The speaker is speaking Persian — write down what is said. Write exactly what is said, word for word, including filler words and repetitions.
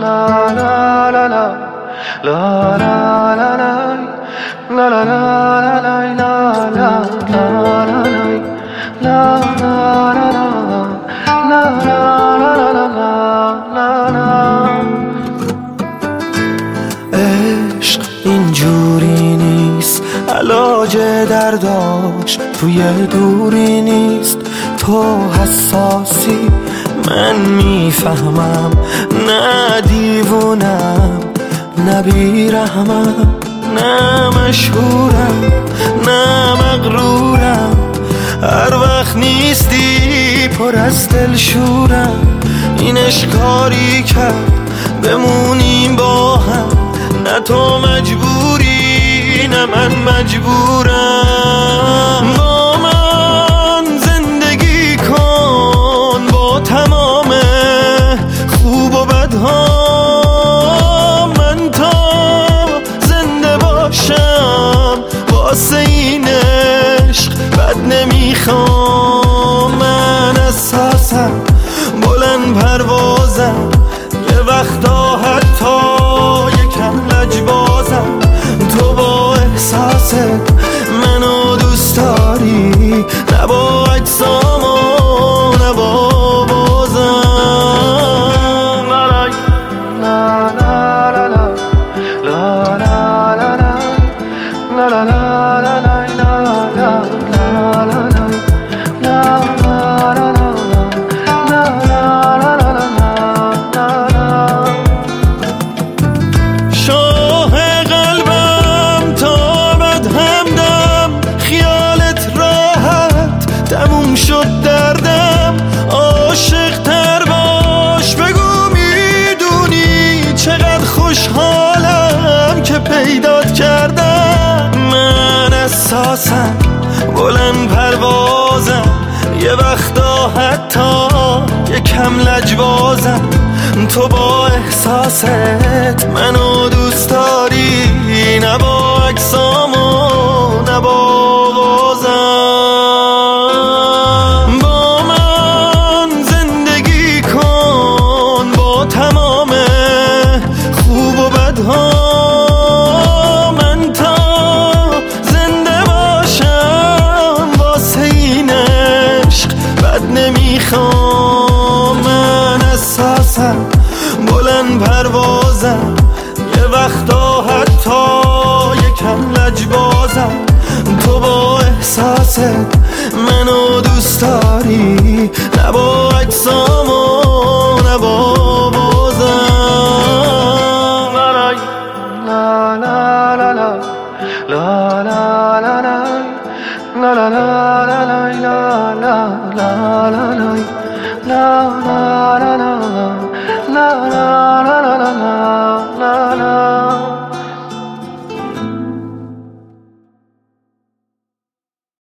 عشق اینجوری نیست، علاج درداش توی دوری نیست. تو حساسی من میفهمم، نه دیوونم نه بیرحمم، نه مشهورم نه مغرورم. هر وقت نیستی پر از دلشورم. این اشکاری کرد بمونیم با هم، نه تو مجبوری نه من مجبورم. با من زندگی کن با تمام خوب و بدها، من تا زنده باشم واسه این عشق بد نمیخوام. من اساسم بلند پروازم، یه وقتا حتی یکم لجبازم. تو با احساست منو دوست داری، نه با اجسام و نه با بازم. لا لا لا لا لا لا لا لا لا لا شد دردم. عاشق تر باش بگو میدونی چقدر خوشحالم که پیدات کردم. من اساسم بلند پروازم، یه وقتا حتی یکم لجبازم. تو با احساست منو دوست داری، نه با اجسام و نه با من تا زنده باشم واسه این عشق بد نمیخوام. من اساسم بلند پروازم، یه وقتا حتی یکم لجبازم. تو با احساست منو دوست داری، نه با اجسام و نه با بازم. La la la la la la la la la la la la la la la la la